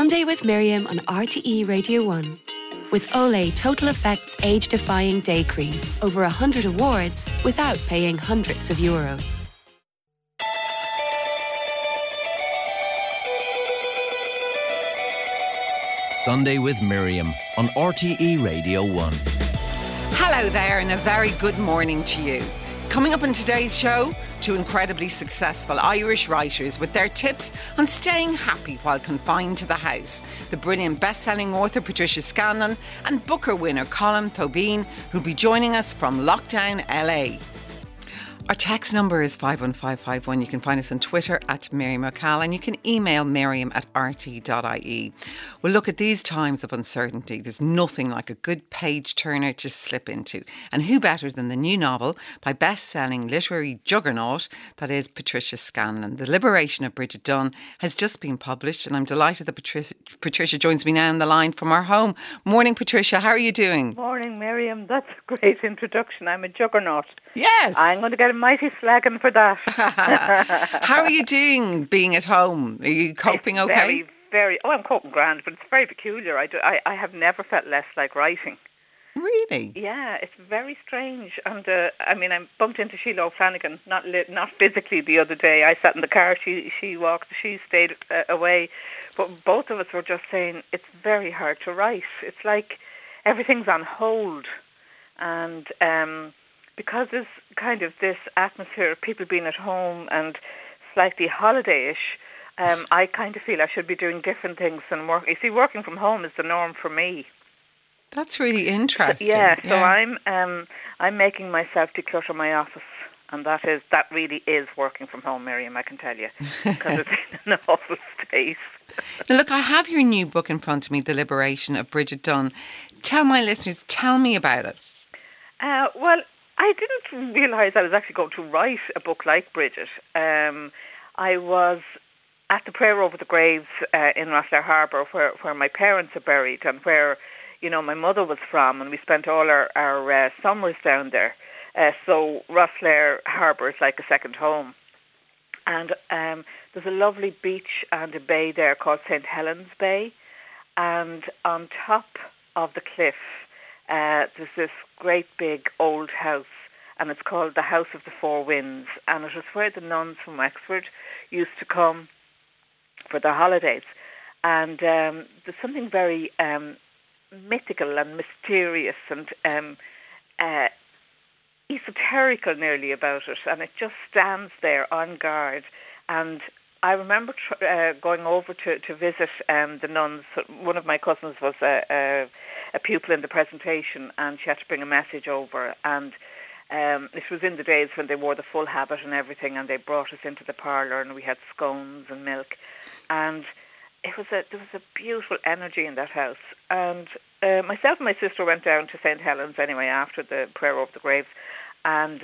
Sunday with Miriam on RTE Radio 1. With Olay Total Effects Age-Defying Day Cream. Over 100 awards without paying hundreds of euros. Sunday with Miriam on RTE Radio 1. Hello there and a very good morning to you. Coming up in today's show, two incredibly successful Irish writers with their tips on staying happy while confined to the house. The brilliant best-selling author Patricia Scanlon and Booker winner Colm Tóibín, who'll be joining us from lockdown LA. Our text number is 51551. You can find us on Twitter at Miriam O'Call and you can email miriam@rt.ie. Well, look, at these times of uncertainty, there's nothing like a good page turner to slip into. And who better than the new novel by best-selling literary juggernaut that is Patricia Scanlon. The Liberation of Bridget Dunn has just been published and I'm delighted that Patricia joins me now on the line from our home. Morning, Patricia. How are you doing? Morning, Miriam. That's a great introduction. I'm a juggernaut. Yes. I'm going to get a mighty slagging for that. How are you doing being at home? Are you coping it's okay? I'm coping grand, but it's very peculiar. I have never felt less like writing. Really? Yeah, it's very strange. And I bumped into Sheila O'Flanagan, not physically the other day. I sat in the car, she walked, she stayed away. But both of us were just saying it's very hard to write. It's like everything's on hold. And because there's kind of this atmosphere of people being at home and slightly holiday-ish, I kind of feel I should be doing different things than work. You see, working from home is the norm for me. That's really interesting. So I'm making myself declutter my office, and that really is working from home, Miriam, I can tell you, because it's in an awful state. Now, look, I have your new book in front of me, The Liberation of Bridget Dunn. Tell my listeners, tell me about it. Well, I didn't realise I was actually going to write a book like Bridget. I was at the prayer over the graves in Rosslare Harbour, where my parents are buried and where, my mother was from, and we spent all our summers down there. So Rosslare Harbour is like a second home. And there's a lovely beach and a bay there called St. Helens Bay. And on top of the cliff, there's this great big old house, and it's called the House of the Four Winds, and it was where the nuns from Wexford used to come for their holidays. And there's something very mythical and mysterious and esoterical nearly about it, and it just stands there on guard. And I remember going over to visit the nuns. One of my cousins was a pupil in the presentation, and she had to bring a message over. And it was in the days when they wore the full habit and everything, and they brought us into the parlour, and we had scones and milk. And there was a beautiful energy in that house. And myself and my sister went down to St. Helens anyway after the prayer over the graves. And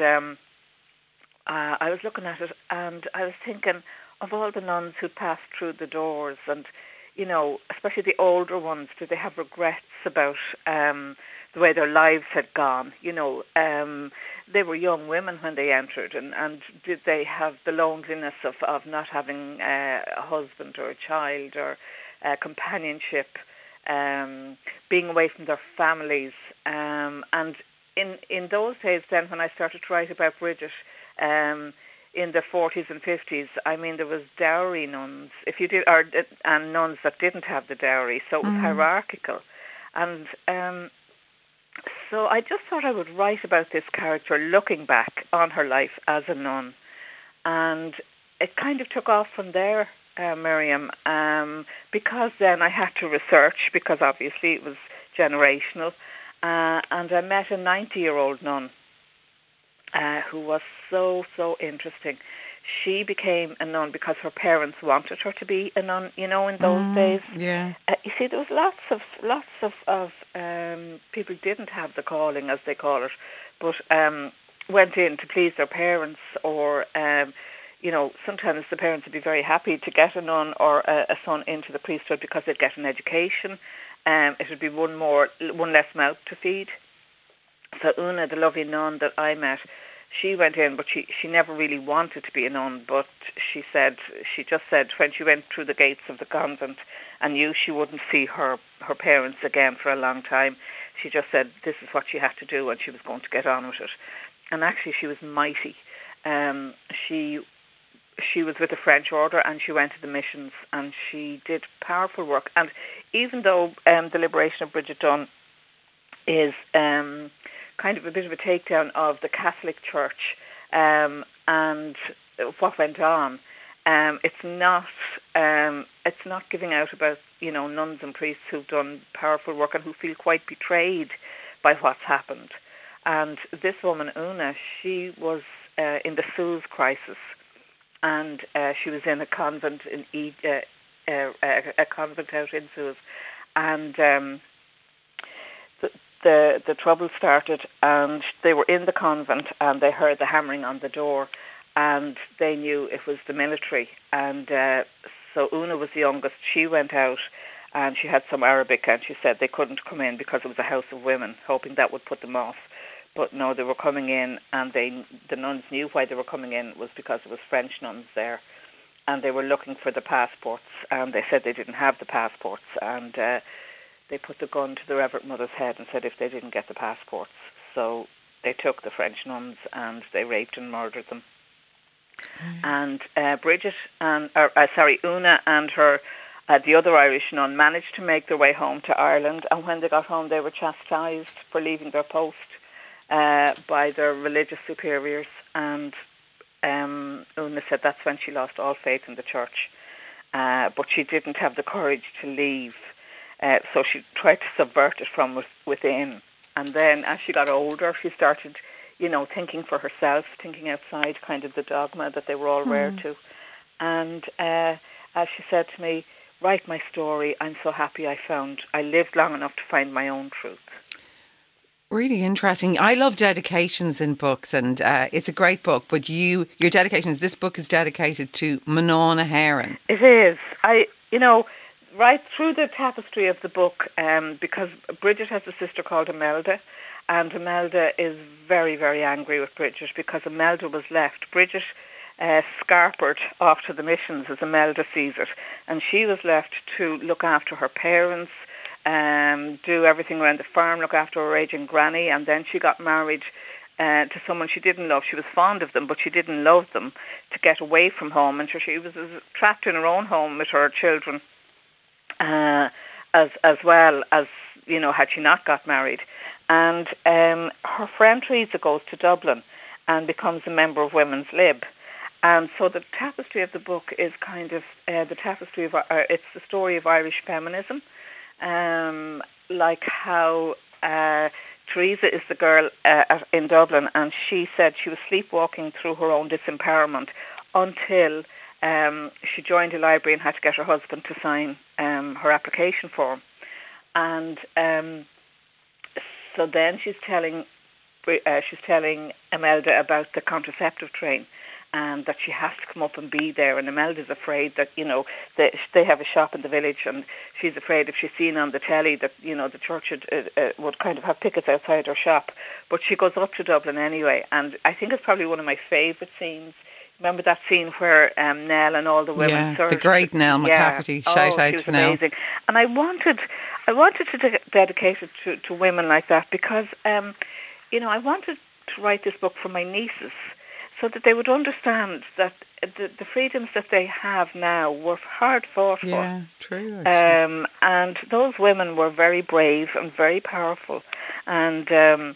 I was looking at it, and I was thinking of all the nuns who passed through the doors, and especially the older ones, did they have regrets about the way their lives had gone? They were young women when they entered, and did they have the loneliness of not having a husband or a child or companionship, being away from their families? And in those days then, when I started to write about Bridget, in the 40s and 50s, there was dowry nuns, and nuns that didn't have the dowry, so it was hierarchical. And so I just thought I would write about this character looking back on her life as a nun. And it kind of took off from there, Miriam, because then I had to research, because obviously it was generational, and I met a 90-year-old nun who was so interesting. She became a nun because her parents wanted her to be a nun, in those days. Yeah. You see, there was lots of people who didn't have the calling, as they call it, but went in to please their parents, or sometimes the parents would be very happy to get a nun or a son into the priesthood because they'd get an education. It would be one less mouth to feed. So Una, the lovely nun that I met, she went in, but she never really wanted to be a nun. But she just said when she went through the gates of the convent and knew she wouldn't see her parents again for a long time, she just said this is what she had to do, and she was going to get on with it. And actually, she was mighty. She was with the French order, and she went to the missions, and she did powerful work. And even though the liberation of Bridget Dunn is kind of a bit of a takedown of the Catholic Church and what went on, it's not giving out about nuns and priests who've done powerful work and who feel quite betrayed by what's happened. And this woman Una, she was in the Suez crisis, and she was in a convent a convent out in Suez, and the trouble started, and they were in the convent, and they heard the hammering on the door, and they knew it was the military. And so Una was the youngest. She went out, and she had some Arabic, and she said they couldn't come in because it was a house of women, hoping that would put them off. But no, they were coming in, and the nuns knew why they were coming in was because there was French nuns there, and they were looking for the passports, and they said they didn't have the passports, and they put the gun to the Reverend Mother's head and said if they didn't get the passports. So they took the French nuns and they raped and murdered them. And Una and her the other Irish nun managed to make their way home to Ireland, and when they got home they were chastised for leaving their post by their religious superiors, and Una said that's when she lost all faith in the church, but she didn't have the courage to leave, so she tried to subvert it from within. And then as she got older, she started thinking for herself, thinking outside kind of the dogma that they were all reared to. And as she said to me, write my story, I'm so happy I lived long enough to find my own truth. Really interesting. I love dedications in books, and it's a great book, but your dedications, this book is dedicated to Manon Heron. It is. Right through the tapestry of the book, because Bridget has a sister called Imelda, and Imelda is very, very angry with Bridget because Imelda was left. Bridget scarpered off to the missions, as Imelda sees it, and she was left to look after her parents, do everything around the farm, look after her aging granny, and then she got married to someone she didn't love. She was fond of them, but she didn't love them, to get away from home, and so she was trapped in her own home with her children, as well as, had she not got married. And her friend Teresa goes to Dublin and becomes a member of Women's Lib. And so the tapestry of the book is kind of the tapestry of it's the story of Irish feminism, like how Teresa is the girl in Dublin, and she said she was sleepwalking through her own disempowerment until she joined a library and had to get her husband to sign her application form. And so then she's telling Imelda about the contraceptive train, and that she has to come up and be there. And Imelda's afraid that, they have a shop in the village, and she's afraid if she's seen on the telly that, the church would kind of have pickets outside her shop. But she goes up to Dublin anyway, and I think it's probably one of my favourite scenes. Remember that scene where Nell and all the women served? The great Nell McCafferty. Shout out to Nell. Amazing. And I wanted to dedicate it to women like that because, I wanted to write this book for my nieces so that they would understand that the freedoms that they have now were hard fought for. Yeah, true. And those women were very brave and very powerful. And,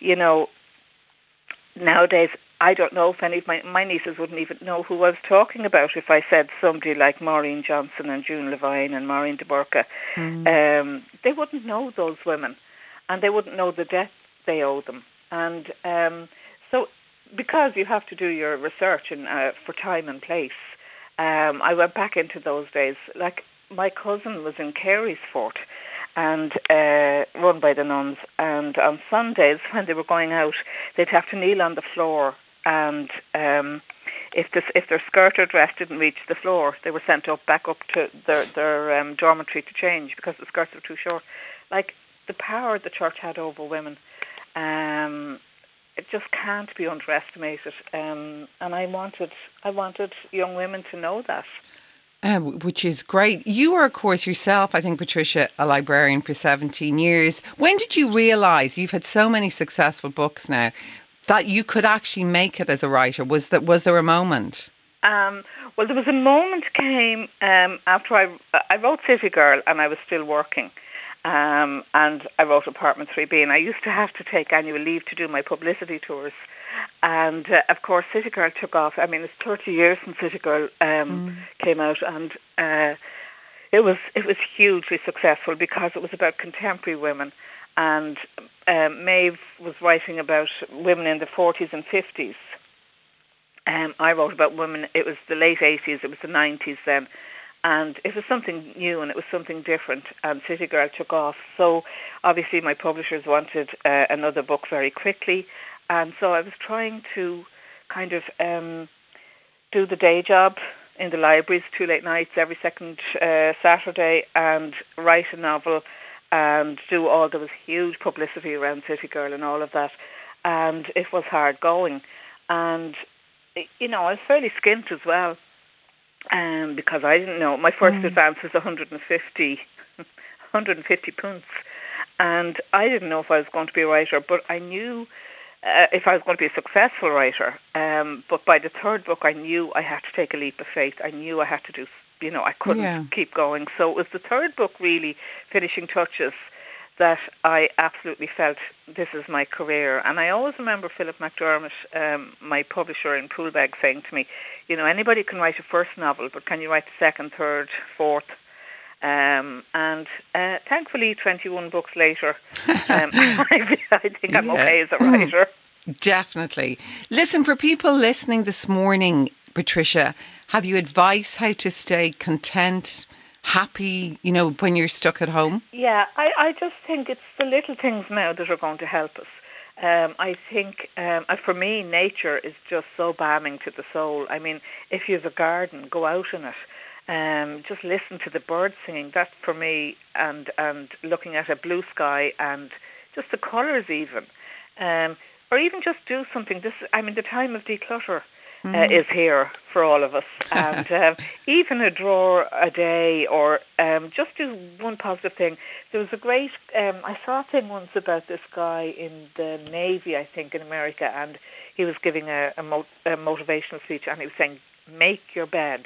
nowadays, I don't know if any of my nieces wouldn't even know who I was talking about if I said somebody like Maureen Johnson and June Levine and Maureen de Burke. They wouldn't know those women, and they wouldn't know the debt they owe them. And so because you have to do your research for time and place, I went back into those days. Like, my cousin was in Carysfort, and run by the nuns, and on Sundays when they were going out, they'd have to kneel on the floor, and if their skirt or dress didn't reach the floor, they were sent back up to their dormitory to change because the skirts were too short. Like, the power the church had over women, it just can't be underestimated. And I wanted young women to know that. Which is great. You are, of course, yourself, I think, Patricia, a librarian for 17 years. When did you realise, you've had so many successful books now, that you could actually make it as a writer? Was there a moment? Well, there was a moment came after I wrote City Girl and I was still working. And I wrote Apartment 3B, and I used to have to take annual leave to do my publicity tours. And of course, City Girl took off. I mean, it's 30 years since City Girl came out, and it was hugely successful because it was about contemporary women. And Maeve was writing about women in the 40s and 50s. I wrote about women. It was the late 80s. It was the 90s then. And it was something new and it was something different, and City Girl took off. So obviously my publishers wanted another book very quickly, and so I was trying to kind of do the day job in the libraries, 2 late nights every second Saturday, and write a novel and do all. There was huge publicity around City Girl and all of that, and it was hard going. And, you know, I was fairly skint as well. Because I didn't know. My first advance was 150 punts, and I didn't know if I was going to be a writer, but I knew if I was going to be a successful writer. But by the third book, I knew I had to take a leap of faith. I knew I had to do, you know, I couldn't keep going. So it was the third book, really, Finishing Touches, that I absolutely felt this is my career. And I always remember Philip McDermott, my publisher in Poolbeg, saying to me, you know, anybody can write a first novel, but can you write the second, third, fourth? And thankfully, 21 books later, I think I'm okay as a writer. Definitely. Listen, for people listening this morning, Patricia, have you advice how to stay content, happy, you know, when you're stuck at home? Yeah, I just think it's the little things now that are going to help us. I think, for me, nature is just so balming to the soul. I mean, if you have a garden, go out in it. Just listen to the birds singing. That, for me, and looking at a blue sky and just the colours even. Or even just do something. The time of declutter is here for all of us. And even a drawer a day, or just do one positive thing. There was a great, I saw a thing once about this guy in the Navy, I think, in America, and he was giving a motivational speech, and he was saying, make your bed.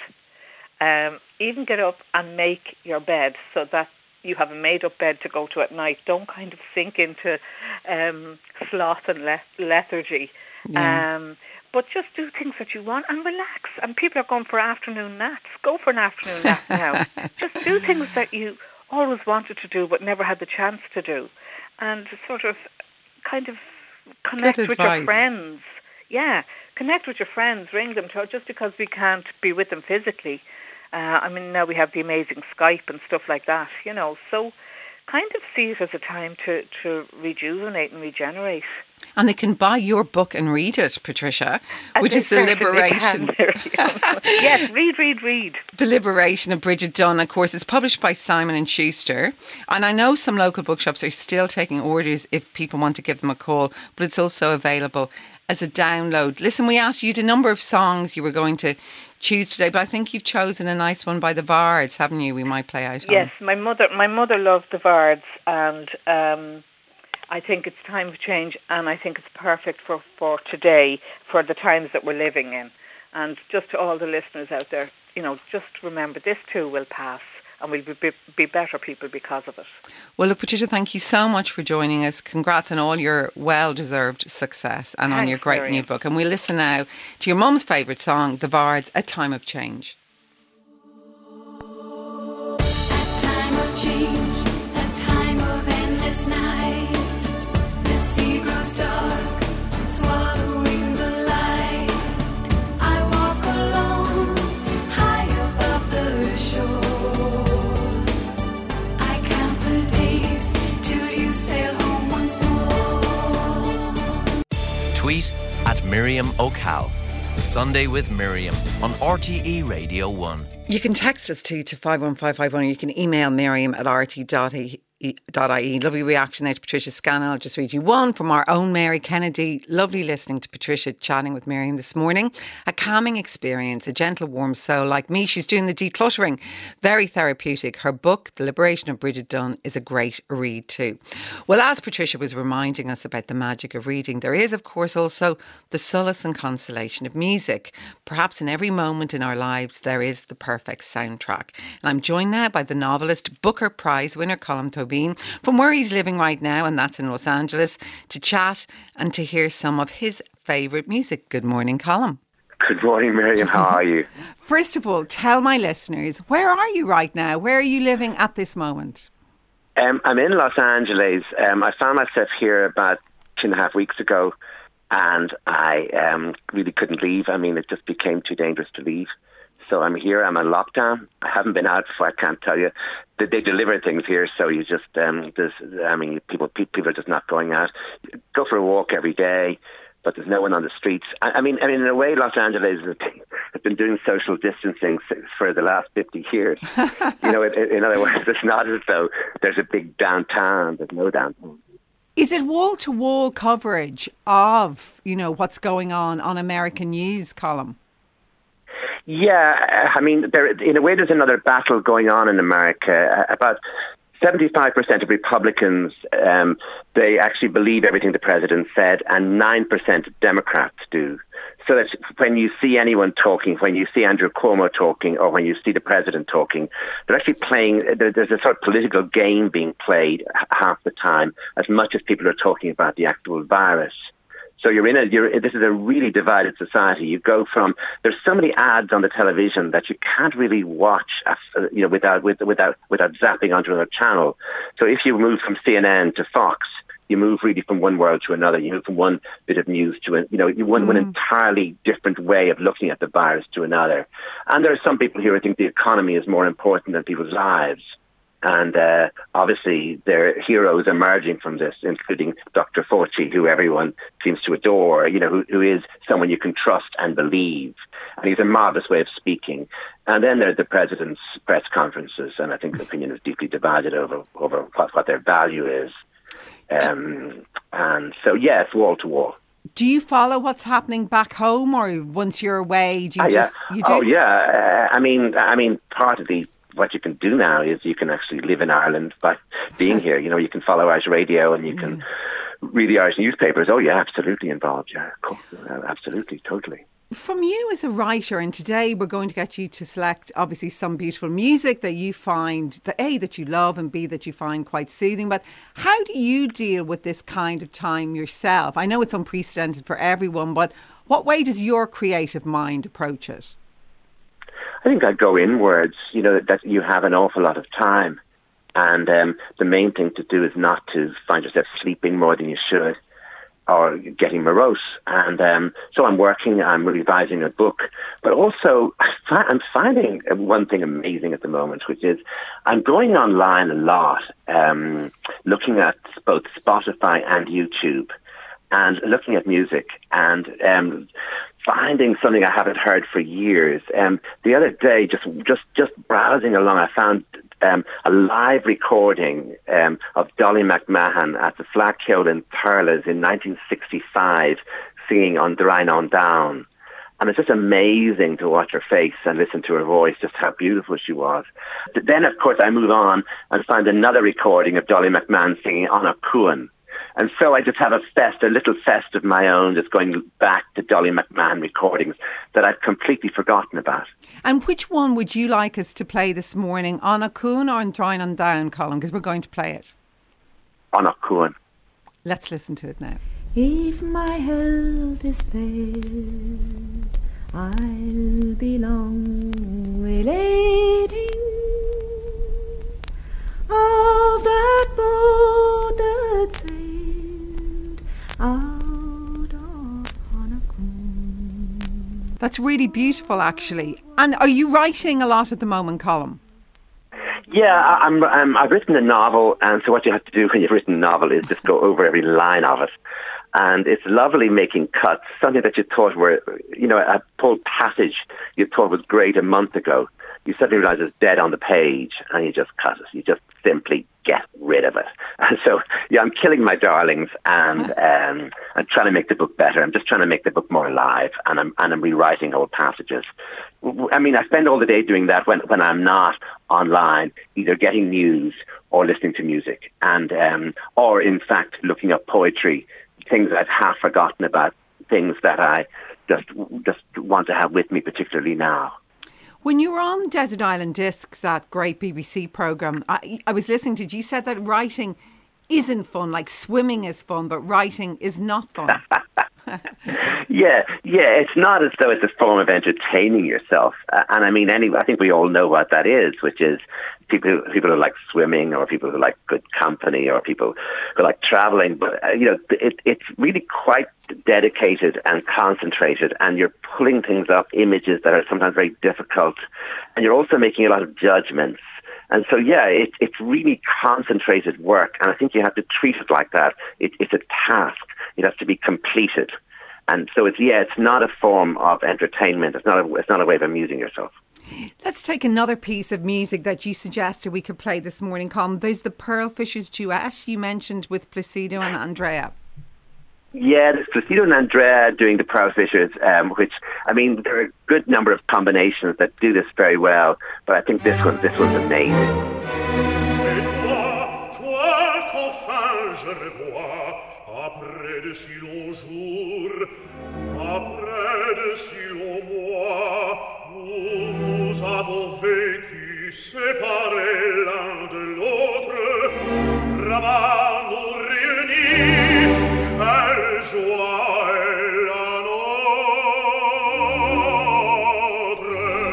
Even get up and make your bed so that you have a made-up bed to go to at night. Don't kind of sink into sloth and lethargy. Yeah. But just do things that you want and relax. And people are going for afternoon naps. Go for an afternoon nap now. Just do things that you always wanted to do but never had the chance to do. And sort of kind of connect with your friends. Yeah, connect with your friends. Ring them just because we can't be with them physically. Now we have the amazing Skype and stuff like that, you know. So kind of see it as a time to rejuvenate and regenerate. And they can buy your book and read it, Patricia, which is The Liberation. Yes, read. The Liberation of Bridget Dunn. Of course, it's published by Simon & Schuster. And I know some local bookshops are still taking orders if people want to give them a call, but it's also available as a download. Listen, we asked you the number of songs you were going to choose today, but I think you've chosen a nice one by the Vards, haven't you? We might play out. Yes, my mother loved the Vards, and I think it's time of change, and I think it's perfect for today, for the times that we're living in. And just to all the listeners out there, you know, just remember this too will pass, and we'll be better people because of it. Well, look, Patricia, thank you so much for joining us. Congrats on all your well-deserved success and on your great new book. And we'll listen now to your mum's favourite song, The Vards, A Time of Change. A time of change, a time of endless night. The sea grows dark, swallowing the light. I walk alone, high above the shore. Tweet at Miriam O'Cal. Sunday with Miriam on RTE Radio 1. You can text us to 51551, or you can email Miriam at rt.ie. Lovely reaction there to Patricia Scannell. I'll just read you one from our own Mary Kennedy. Lovely listening to Patricia chatting with Miriam this morning. A calming experience, a gentle, warm soul. Like me, she's doing the decluttering. Very therapeutic. Her book, The Liberation of Bridget Dunn, is a great read too. Well, as Patricia was reminding us about the magic of reading, there is, of course, also the solace and consolation of music. Perhaps in every moment in our lives, there is the perfect soundtrack. And I'm joined now by the novelist, Booker Prize winner Colm Tóibín, from where he's living right now, and that's in Los Angeles, to chat and to hear some of his favourite music. Good morning, Colm. Good morning, Miriam. How are you? First of all, tell my listeners, where are you right now? Where are you living at this moment? I'm in Los Angeles. I found myself here about 2.5 weeks ago, and I really couldn't leave. I mean, it just became too dangerous to leave. So I'm here, I'm on lockdown. I haven't been out before, I can't tell you. They deliver things here, so you just, people are just not going out. Go for a walk every day, but there's no one on the streets. I mean, in a way, Los Angeles has been doing social distancing for the last 50 years. You know, in other words, it's not as though there's a big downtown. There's no downtown. Is it wall-to-wall coverage of, what's going on American news, Colm? Yeah, I mean, in a way, there's another battle going on in America. About 75% of Republicans, they actually believe everything the president said, and 9% of Democrats do. So that when you see anyone talking, when you see Andrew Cuomo talking, or when you see the president talking, they're actually playing, there's a sort of political game being played half the time, as much as people are talking about the actual virus. So this is a really divided society. You go from, there's so many ads on the television that you can't really watch, without zapping onto another channel. So if you move from CNN to Fox, you move really from one world to another. You move from one bit of news to one entirely different way of looking at the virus to another. And there are some people here who think the economy is more important than people's lives. And obviously, there are heroes emerging from this, including Dr. Fauci, who everyone seems to adore, who is someone you can trust and believe. And he's a marvelous way of speaking. And then there are the president's press conferences, and I think the opinion is deeply divided over what their value is. And so, yes, wall to wall. Do you follow what's happening back home, or once you're away, do you just... You do? Oh, yeah. I mean, part of what you can do now is you can actually live in Ireland by being here. You can follow Irish radio and you can read the Irish newspapers. Oh, yeah, absolutely involved. Yeah, of course. Absolutely, totally. From you as a writer, and today we're going to get you to select obviously some beautiful music that you find, that A, that you love, and B, that you find quite soothing. But how do you deal with this kind of time yourself? I know it's unprecedented for everyone, but what way does your creative mind approach it? I think I'd go inwards, that you have an awful lot of time. And the main thing to do is not to find yourself sleeping more than you should or getting morose. And so I'm revising a book. But also, I'm finding one thing amazing at the moment, which is I'm going online a lot, looking at both Spotify and YouTube, and looking at music and finding something I haven't heard for years. The other day, just browsing along, I found a live recording of Dolly McMahon at the Flagkill in Thurles in 1965, singing on Drain on Down. And it's just amazing to watch her face and listen to her voice, just how beautiful she was. Then, of course, I move on and find another recording of Dolly McMahon singing Anna Cuan. And so I just have a little fest of my own, just going back to Dolly McMahon recordings that I've completely forgotten about. And which one would you like us to play this morning, Anna Cuan or Drain on Down, Colm? Because we're going to play it. Anna Cuan. Let's listen to it now. If my health is failed, I'll be long relating of that boat that sailed out of Hannah. That's really beautiful, actually. And are you writing a lot at the moment, Colm? Yeah, I've written a novel, and so what you have to do when you've written a novel is just go over every line of it. And it's lovely making cuts, something that you thought were, a pulled passage you thought was great a month ago. You suddenly realize it's dead on the page, and you just cut it. You just simply get rid of So, yeah, I'm killing my darlings, and I'm trying to make the book better. I'm just trying to make the book more alive, and I'm rewriting old passages. I mean, I spend all the day doing that when I'm not online, either getting news or listening to music, and or in fact looking up poetry, things I've half forgotten about, things that I just want to have with me, particularly now. When you were on Desert Island Discs, that great BBC programme, I was listening to it. You said that writing isn't fun, like swimming is fun, but writing is not fun. Yeah, it's not as though it's a form of entertaining yourself. And I mean, I think we all know what that is, which is people who like swimming, or people who like good company, or people who like traveling. But, it's really quite dedicated and concentrated, and you're pulling things up, images that are sometimes very difficult, and you're also making a lot of judgments. And so, yeah, it's really concentrated work, and I think you have to treat it like that. It's a task. It has to be completed. And so, it's not a form of entertainment. It's not a way of amusing yourself. Let's take another piece of music that you suggested we could play this morning, Colm. There's the Pearl Fishers duet you mentioned with Placido and Andrea. Yeah, there's Placido and Andrea doing the Pearl Fishers, which, I mean, there are a good number of combinations that do this very well, but I think this one's amazing. C'est toi qu'enfin je revois, après de si longs jours, après de si longs mois, où nous avons vécu séparés l'un de l'autre, là-bas nous réunis. Quelle joie est la nôtre!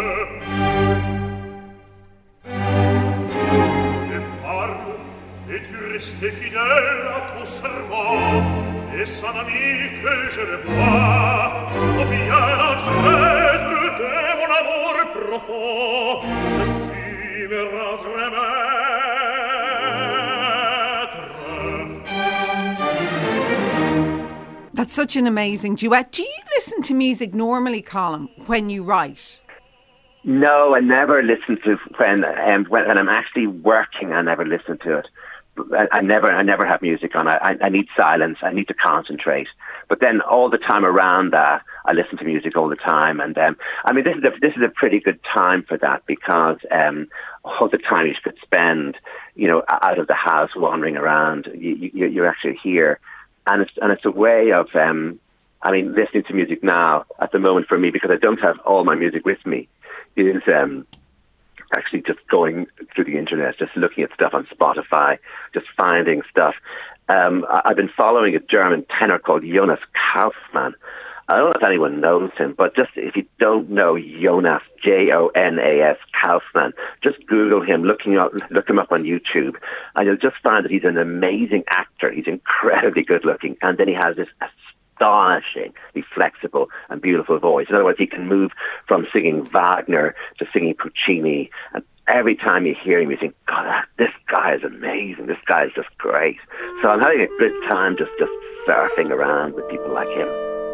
Et parle, es-tu resté fidèle à ton serment? Et son ami que je revois, ou bien un traître de mon amour profond, ceci me rendrait maître. That's such an amazing duet. Do you listen to music normally, Colm, when you write? No, I never listen to when I'm actually working. I never listen to it. I never have music on. I need silence. I need to concentrate. But then all the time around that, I listen to music all the time. And I mean, this is a pretty good time for that, because all the time you could spend, out of the house wandering around, you're actually here. And it's a way of, listening to music now at the moment for me, because I don't have all my music with me, is actually just going through the internet, just looking at stuff on Spotify, just finding stuff. I've been following a German tenor called Jonas Kaufmann. I don't know if anyone knows him, but just if you don't know Jonas, Jonas Kaufmann, just Google him, look him up on YouTube, and you'll just find that he's an amazing actor. He's incredibly good looking, and then he has this astonishingly flexible and beautiful voice. In other words, he can move from singing Wagner to singing Puccini, and every time you hear him, you think, God, this guy is amazing. This guy is just great. So I'm having a good time just surfing around with people like him.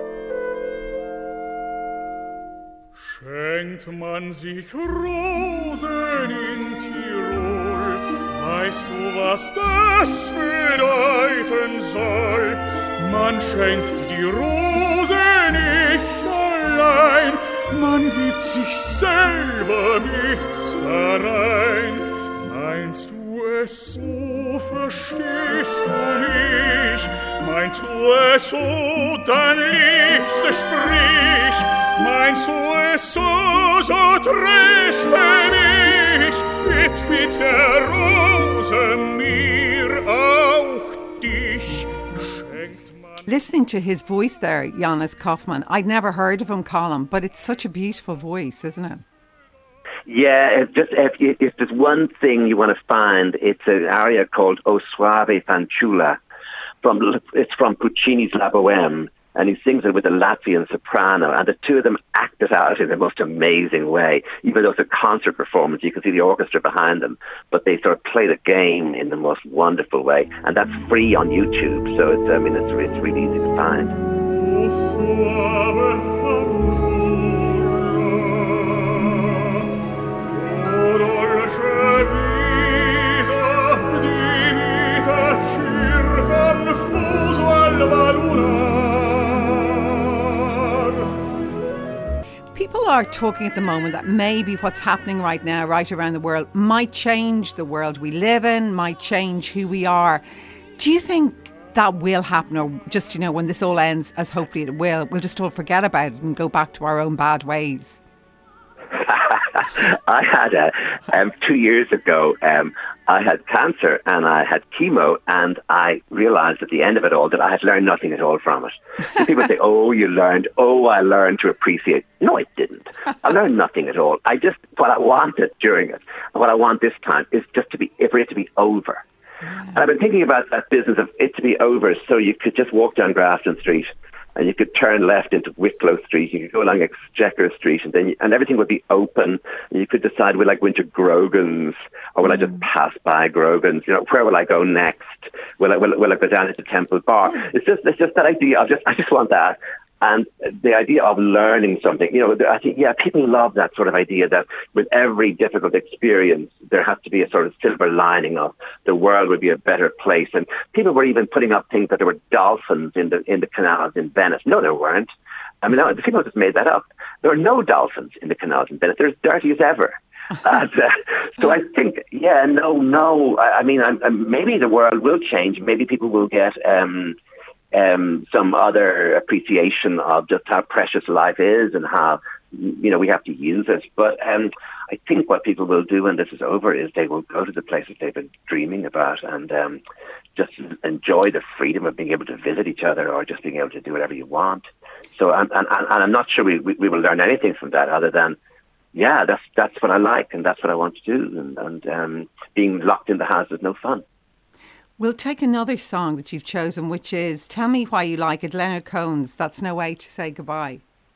Schenkt man sich Rosen in Tirol, weißt du, was das bedeuten soll? Man schenkt die Rose nicht allein, man gibt sich selber mit darein. Meinst du es so, verstehst du mich? Meinst du es so, dann Liebste sprich. Meinst du es so tröste mich. Gib's mit der Rose mir auch dich. Listening to his voice there, Jonas Kaufmann, I'd never heard of him, Colm, but it's such a beautiful voice, isn't it? Yeah, if there's one thing you want to find, it's an aria called O Suave Fanciulla. It's from Puccini's La Bohème, and he sings it with a Latvian soprano, and the two of them act it out in the most amazing way. Even though it's a concert performance, you can see the orchestra behind them, but they sort of play the game in the most wonderful way, and that's free on YouTube, so it's really easy to find. O suave fanciulla, o dolce viso di vita People are talking at the moment that maybe what's happening right now, right around the world, might change the world we live in, might change who we are. Do you think that will happen, or just, when this all ends, as hopefully it will, we'll just all forget about it and go back to our own bad ways? I had 2 years ago, I had cancer and I had chemo, and I realised at the end of it all that I had learned nothing at all from it. So people say, I learned to appreciate. No, I didn't. I learned nothing at all. What I wanted during it, and what I want this time, is just for it to be over. And I've been thinking about that business of it to be over, so you could just walk down Grafton Street and you could turn left into Wicklow Street, you could go along Exchequer Street, and everything would be open, and you could decide, will I go into Grogan's, or will I just pass by Grogan's? Where will I go next? Will I go down into Temple Bar? It's just that idea of I just want that. And the idea of learning something, I think, people love that sort of idea that with every difficult experience, there has to be a sort of silver lining of the world would be a better place. And people were even putting up things that there were dolphins in the canals in Venice. No, there weren't. I mean, the people just made that up. There are no dolphins in the canals in Venice. They're as dirty as ever. So I think, I mean, maybe the world will change. Maybe people will get some other appreciation of just how precious life is and how, we have to use it. But I think what people will do when this is over is they will go to the places they've been dreaming about and just enjoy the freedom of being able to visit each other or just being able to do whatever you want. So and I'm not sure we will learn anything from that other than, that's what I like and that's what I want to do. And being locked in the house is no fun. We'll take another song that you've chosen, which is Tell Me Why You Like It, Leonard Cohen's That's No Way to Say Goodbye.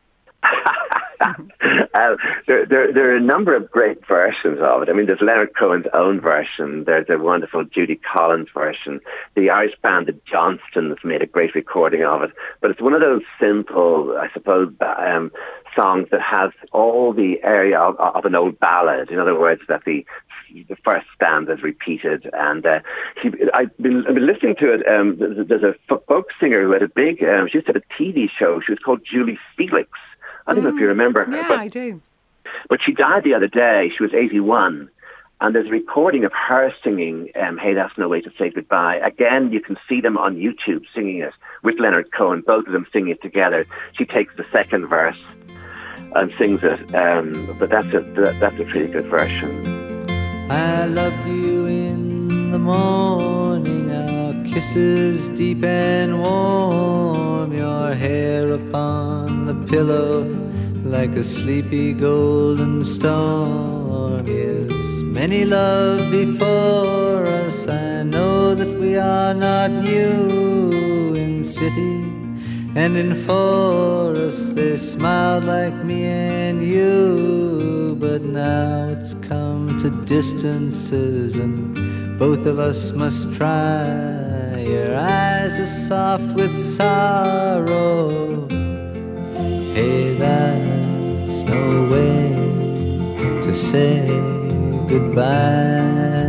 There are a number of great versions of it. I mean, there's Leonard Cohen's own version. There's a wonderful Judy Collins version. The Irish band, the Johnstons, made a great recording of it. But it's one of those simple, I suppose, songs that has all the area of an old ballad. In other words, that the first stanza is repeated, and I've been listening to it. There's a folk singer who had a big. She used to have a TV show. She was called Julie Felix. I don't know if you remember her. Yeah, I do. But she died the other day. She was 81, and there's a recording of her singing "Hey, That's No Way to Say Goodbye." Again, you can see them on YouTube singing it with Leonard Cohen. Both of them singing it together. She takes the second verse and sings it, but that's a pretty good version. I loved you in the morning, our kisses deep and warm, your hair upon the pillow like a sleepy golden storm. Yes, many love before us, I know that we are not new. In city and in forest they smiled like me and you, but now it's come to distances and both of us must try. Your eyes are soft with sorrow. Hey, that's no way to say goodbye.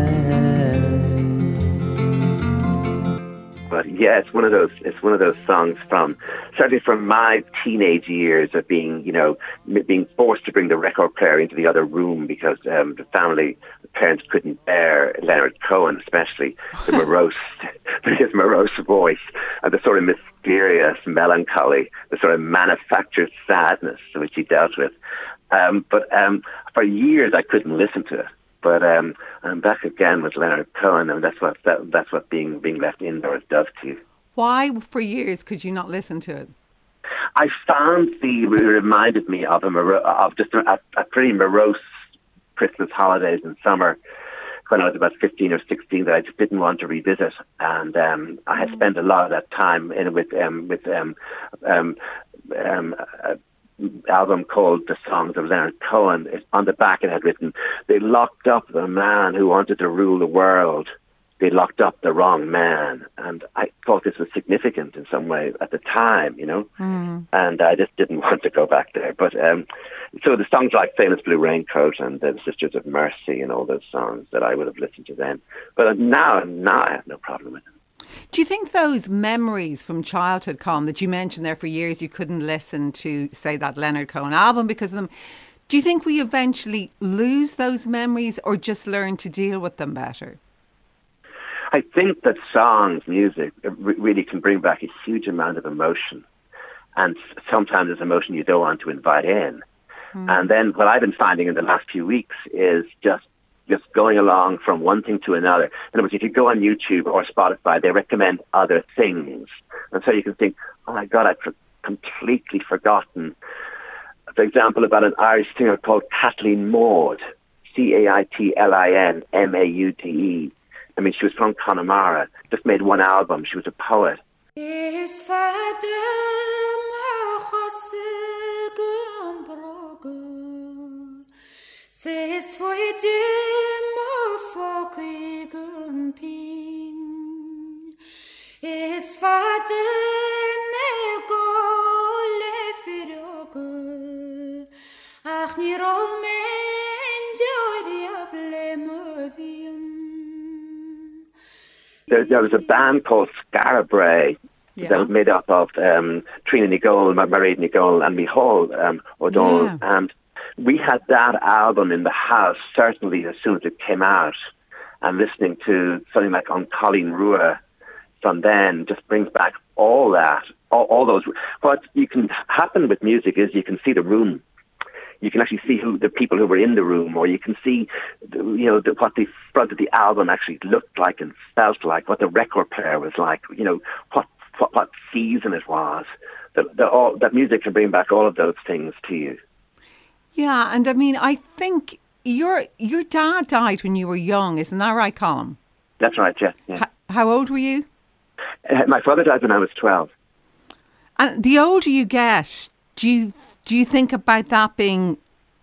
But yeah, it's one of those songs certainly from my teenage years of being forced to bring the record player into the other room because the parents couldn't bear Leonard Cohen, especially his morose voice and the sort of mysterious melancholy, the sort of manufactured sadness which he dealt with. But for years I couldn't listen to it. But I'm back again with Leonard Cohen, and that's what being left indoors does to you. Why, for years, could you not listen to it? I found it reminded me of just a pretty morose Christmas holidays in summer when I was about 15 or 16 that I just didn't want to revisit, and I had spent a lot of that time with album called The Songs of Leonard Cohen. On the back it had written, they locked up the man who wanted to rule the world. They locked up the wrong man. And I thought this was significant in some way at the time, and I just didn't want to go back there. But so the songs like Famous Blue Raincoat and The Sisters of Mercy and all those songs that I would have listened to then. But now I have no problem with them. Do you think those memories from childhood, Colm, that you mentioned there for years, you couldn't listen to, say, that Leonard Cohen album because of them, do you think we eventually lose those memories or just learn to deal with them better? I think that songs, music, really can bring back a huge amount of emotion. And sometimes it's emotion you don't want to invite in. And then what I've been finding in the last few weeks is just going along from one thing to another. In other words, if you go on YouTube or Spotify, they recommend other things. And so you can think, oh my God, I've completely forgotten, for example, about an Irish singer called Kathleen Maude, Caitlinmaude. I mean, she was from Connemara, just made one album. She was a poet. There was a band called Scarabray that was made up of Trina Nicole, Mairead Nicole and Micheál O'Donnell. And we had that album in the house, certainly as soon as it came out. And listening to something like On Colleen Rua from then just brings back all that, all those. What you can happen with music is you can see the room. You can actually see who the people who were in the room, or you can see, what the front of the album actually looked like and felt like, what the record player was like, what season it was. That music can bring back all of those things to you. Yeah, and I mean, I think your dad died when you were young, isn't that right, Colm? That's right, yeah. How old were you? My father died when I was 12. And the older you get, do you think about that being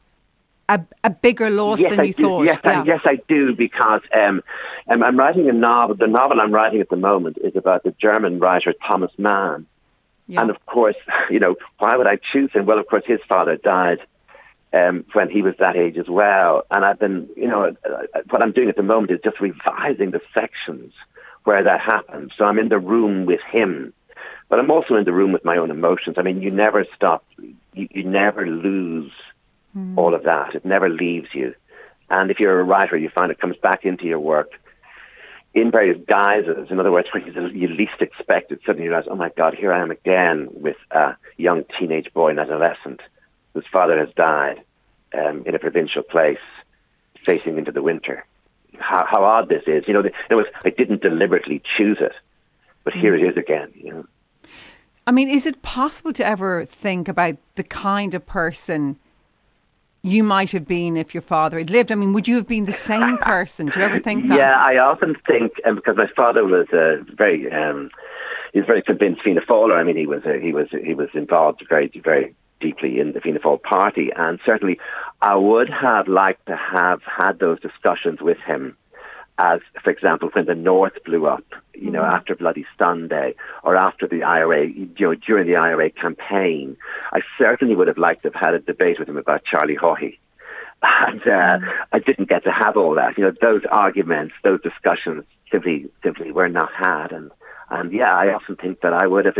a bigger loss than you thought? Yes, I do, because I'm writing a novel. The novel I'm writing at the moment is about the German writer Thomas Mann. Yeah. And of course, why would I choose him? Well, of course, his father died when he was that age as well. And I've been, what I'm doing at the moment is just revising the sections where that happened. So I'm in the room with him. But I'm also in the room with my own emotions. I mean, you never stop. You never lose all of that. It never leaves you. And if you're a writer, you find it comes back into your work in various guises. In other words, when you least expect it, suddenly you realize, oh my God, here I am again with a young teenage boy, an adolescent, whose father has died in a provincial place, facing into the winter. How odd this is. I didn't deliberately choose it, but here it is again. I mean, is it possible to ever think about the kind of person you might have been if your father had lived? I mean, would you have been the same person? Do you ever think that? Yeah, I often think, because my father was very convinced Fianna Fáiler. I mean, he was involved very, very deeply in the Fianna Fáil party, and certainly I would have liked to have had those discussions with him. As, for example, when the North blew up, after Bloody Sunday, or after the IRA, during the IRA campaign, I certainly would have liked to have had a debate with him about Charlie Haughey. And I didn't get to have all that. Those arguments, those discussions simply were not had. And I often think that I would have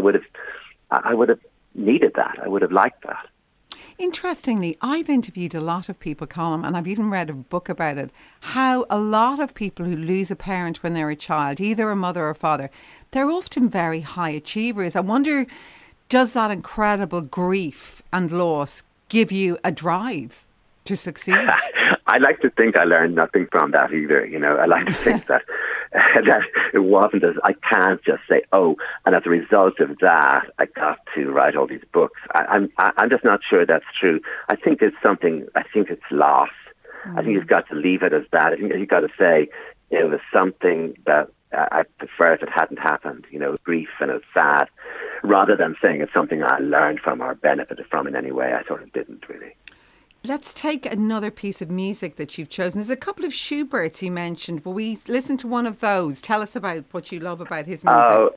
needed that. I would have liked that. Interestingly, I've interviewed a lot of people, Colm, and I've even read a book about it, how a lot of people who lose a parent when they're a child, either a mother or father, they're often very high achievers. I wonder, does that incredible grief and loss give you a drive to succeed? I like to think I learned nothing from that either. I like to think that it wasn't as, I can't just say, oh, and as a result of that, I got to write all these books. I'm just not sure that's true. I think it's loss. I think you've got to leave it as that. I think you've got to say it was something that I prefer if it hadn't happened, grief and it's sad, rather than saying it's something I learned from or benefited from in any way. I sort of didn't really. Let's take another piece of music that you've chosen. There's a couple of Schuberts you mentioned. Will we listen to one of those? Tell us about what you love about his music. Oh,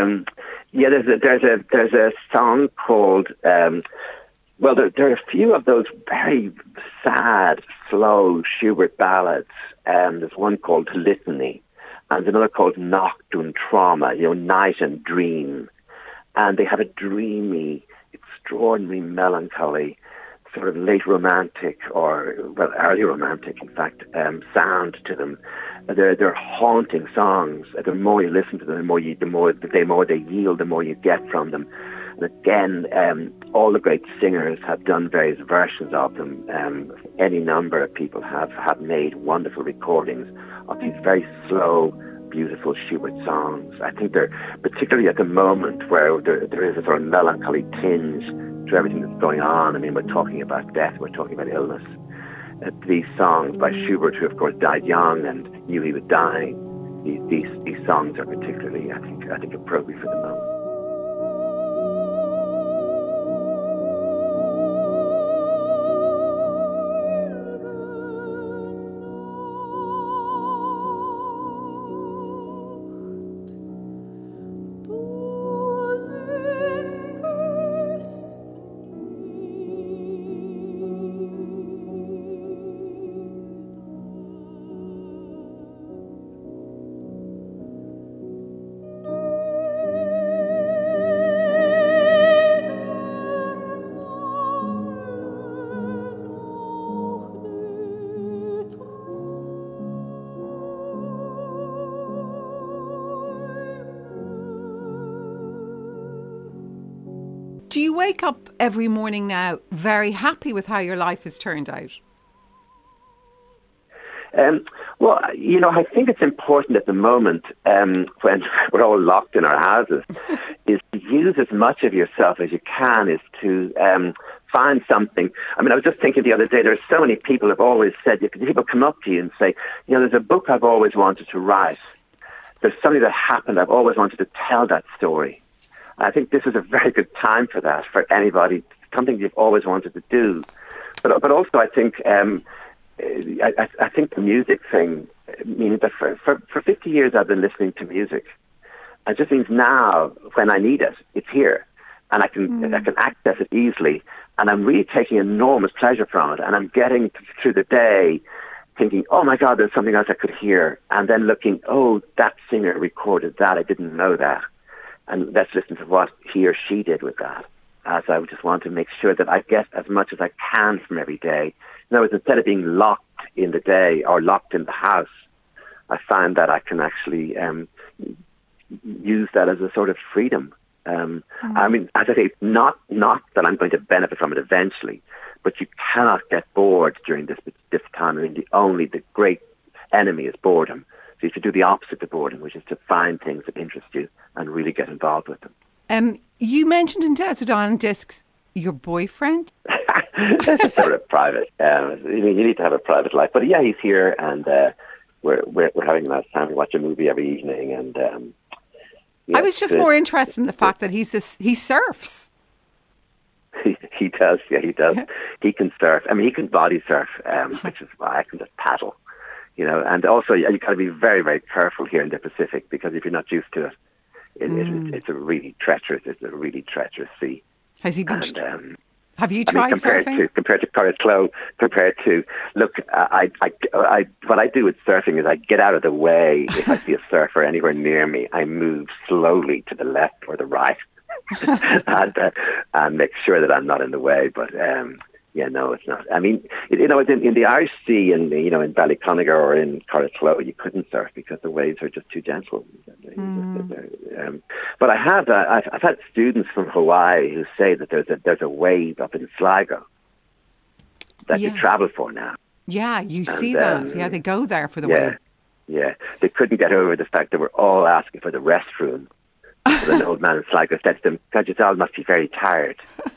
there's a song called, there are a few of those very sad, slow Schubert ballads. There's one called Litany. And and another called Nacht und Trauma, night and dream. And they have a dreamy, extraordinary melancholy, sort of late romantic early romantic, in fact, sound to them. They're haunting songs. The more you listen to them, the more they yield, the more you get from them. And again, all the great singers have done various versions of them. Any number of people have made wonderful recordings of these very slow, beautiful Schubert songs. I think they're, particularly at the moment where there is a sort of melancholy tinge to everything that's going on. I mean, we're talking about death, we're talking about illness. These songs by Schubert, who of course died young and knew he was dying, these songs are particularly, I think appropriate for the moment. Do you wake up every morning now very happy with how your life has turned out? Well, I think it's important at the moment, when we're all locked in our houses, is to use as much of yourself as you can, is to find something. I mean, I was just thinking the other day, there are so many people who have always said, people come up to you and say, there's a book I've always wanted to write. There's something that happened, I've always wanted to tell that story. I think this is a very good time for that, for anybody, something you've always wanted to do. But also I think I think the music thing, meaning that for 50 years I've been listening to music. It just means now, when I need it, it's here. And I can access it easily. And I'm really taking enormous pleasure from it. And I'm getting through the day thinking, oh my God, there's something else I could hear. And then looking, oh, that singer recorded that, I didn't know that. And let's listen to what he or she did with that. As I just want to make sure that I get as much as I can from every day. In other words, instead of being locked in the day or locked in the house, I find that I can actually use that as a sort of freedom. I mean, as I say, not that I'm going to benefit from it eventually, but you cannot get bored during this time. I mean, the great enemy is boredom. So you should do the opposite of boredom, which is to find things that interest you and really get involved with them. You mentioned in Desert Island Discs your boyfriend. That's sort of private. You need to have a private life. But yeah, he's here, and we're having a nice time. We watch a movie every evening, and I was just more interested in the fact that he surfs. He does. Yeah, he does. He can surf. I mean, he can body surf, which is why I can just paddle. And also you got to be very, very careful here in the Pacific, because if you're not used to it, it's a really treacherous sea. Has he been? Have you tried surfing? Compared to Corriclow, look, what I do with surfing is I get out of the way. If I see a surfer anywhere near me, I move slowly to the left or the right, and make sure that I'm not in the way. But no, it's not. I mean, in the Irish Sea and in Ballyconnegar or in Corriclow, you couldn't surf because the waves are just too gentle. But I've had students from Hawaii who say that there's a wave up in Sligo that you travel for now. Yeah, you see that. Yeah, they go there for the wave. Yeah, they couldn't get over the fact that we're all asking for the restroom. So an old man in Sligo said to them, "God, you all must be very tired."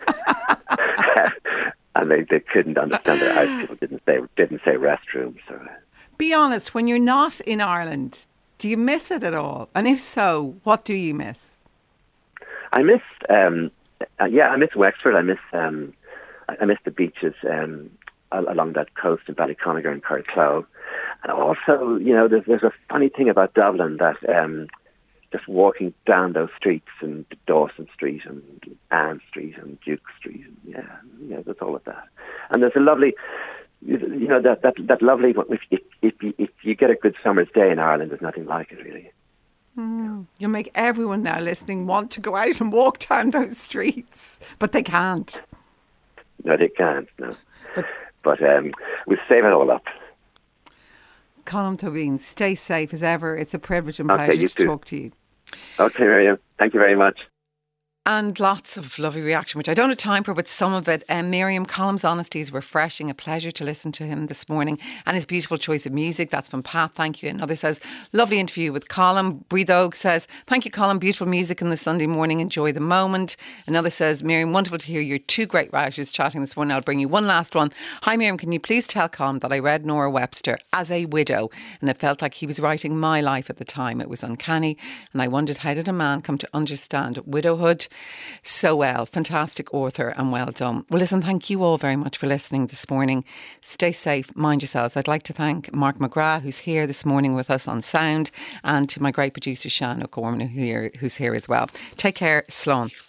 And they couldn't understand that Irish people didn't say restroom. So, be honest, when you're not in Ireland, do you miss it at all? And if so, what do you miss? I miss, I miss Wexford. I miss the beaches along that coast in Ballyconnegar and Corriclow. And also, there's a funny thing about Dublin that just walking down those streets, and Dawson Street and Ann Street and Duke Street, and there's all of that. And there's a lovely you know, that lovely, if you get a good summer's day in Ireland, there's nothing like it, really. You'll make everyone now listening want to go out and walk down those streets, but they can't. No, they can't, no. But we'll save it all up. Colm Tóibín, stay safe as ever. It's a privilege and Okay, pleasure you to too. talk to you. Okay, Miriam. Thank you very much. And lots of lovely reaction, which I don't have time for, but some of it. Miriam, Colm's honesty is refreshing. A pleasure to listen to him this morning. And his beautiful choice of music. That's from Pat. Thank you. Another says, lovely interview with Colm. Breathog says, thank you, Colm. Beautiful music on the Sunday morning. Enjoy the moment. Another says, Miriam, wonderful to hear your two great writers chatting this morning. I'll bring you one last one. Hi, Miriam. Can you please tell Colm that I read Nora Webster as a widow and it felt like he was writing my life at the time. It was uncanny. And I wondered, how did a man come to understand widowhood so well? Fantastic author and well done. Well, listen, thank you all very much for listening this morning. Stay safe, mind yourselves. I'd like to thank Mark McGrath, who's here this morning with us on sound, and to my great producer Sian O'Gorman, who's here as well. Take care, Slán.